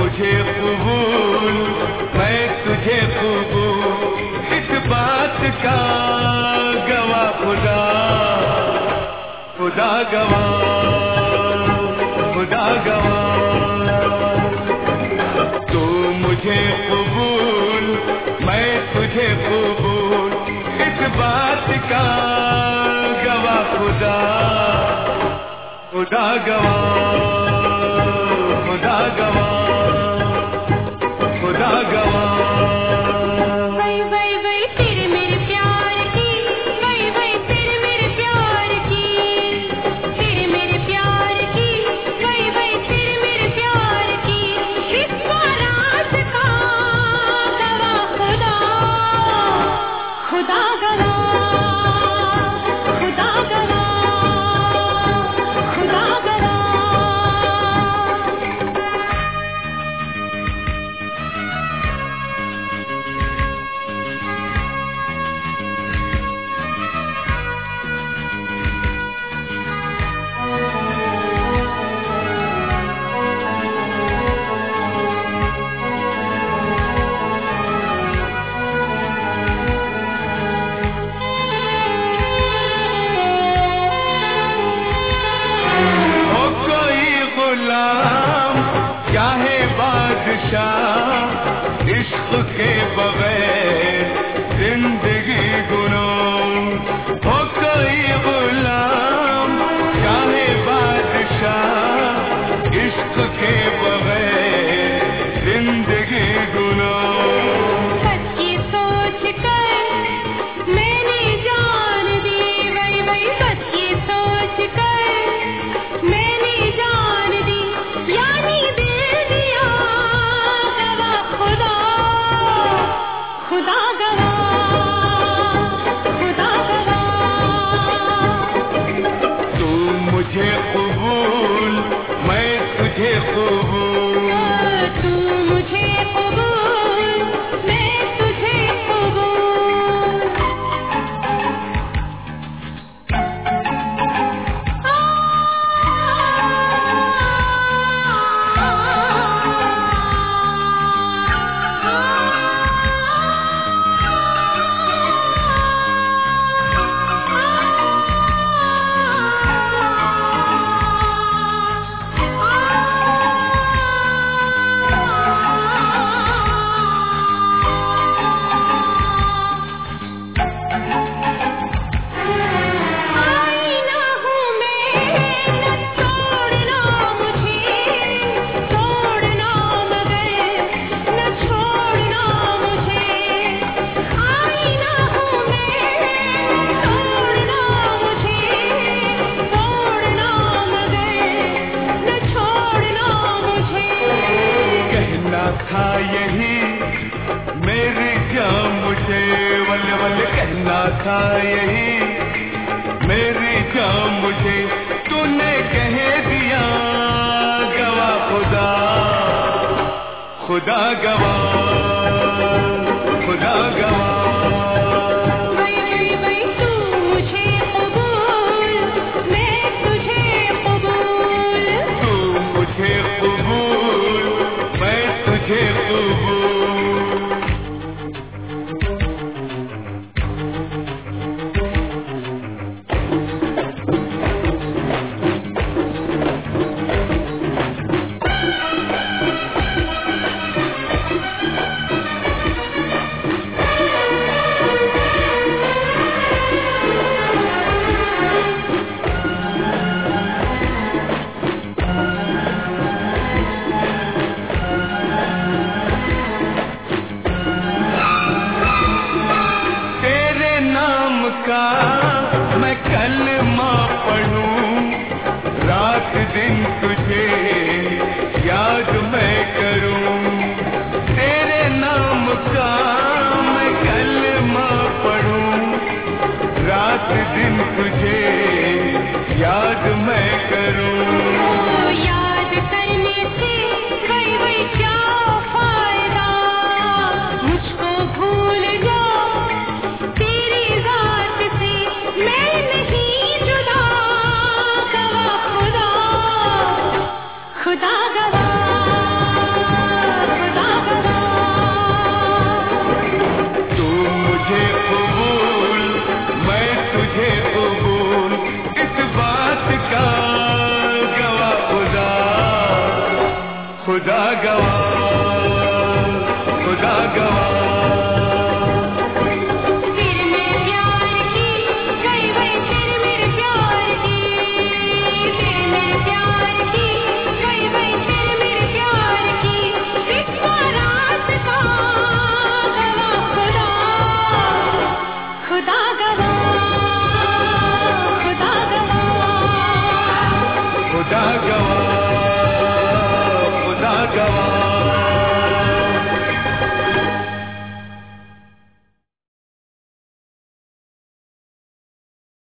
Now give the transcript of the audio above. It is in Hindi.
मुझे कबूल, मैं तुझे कबूल, इस बात का गवाह खुदा, खुदा गवाह, खुदा गवाह। तू मुझे कबूल, मैं तुझे कबूल, इस बात का गवाह खुदा, खुदा गवाह, खुदा गवाह, खुदा गवाह। वही वही वही तेरे मेरे प्यार की, वही वही तेरे मेरे प्यार की, तेरे मेरे प्यार की, वही वही तेरे मेरे प्यार की, इस बारात का गवाह खुदा, खुदा गवाह, खुदा गवाह, खुदा गवाह। हो कोई गुलाम चाहे बादशाह, इश्क के बगैर जिंदगी गुलाम। हो कोई गुलाम चाहे बादशाह, इश्क के बगैर जिंदगी गुलाम। सच्ची सोच कर मैंने जान दी, वही वही सच्ची सोच कर मैंने जान दी, यानी दिल दिया गवाह खुदा, खुदा गवाह, खुदा गवाह। तू मुझे कबूल, मैं तुझे कबूल, तू मुझे कबूल, मैं तुझे कबूल। आईना हूँ मैं, न छोड़ना मुझे, छोड़ना मगर न छोड़ना मुझे। आईना हूँ मैं, छोड़ना मुझे, छोड़ना मगर न छोड़ना मुझे। कहना था यही मेरी जान मुझे, वल वल कहना था यही मेरी जान मुझे, तूने कह दिया गवाह खुदा, खुदा गवाह, खुदा गवाह। वही वही वही तू मुझे कबूल, मैं तुझे कबूल। तू मुझे कबूल, मैं तुझे कबूल। तेरे नाम का मैं कलमा पढ़ूं, रात दिन तुझे याद मैं करूं। तेरे नाम का मैं कलमा पढ़ूं, रात दिन तुझे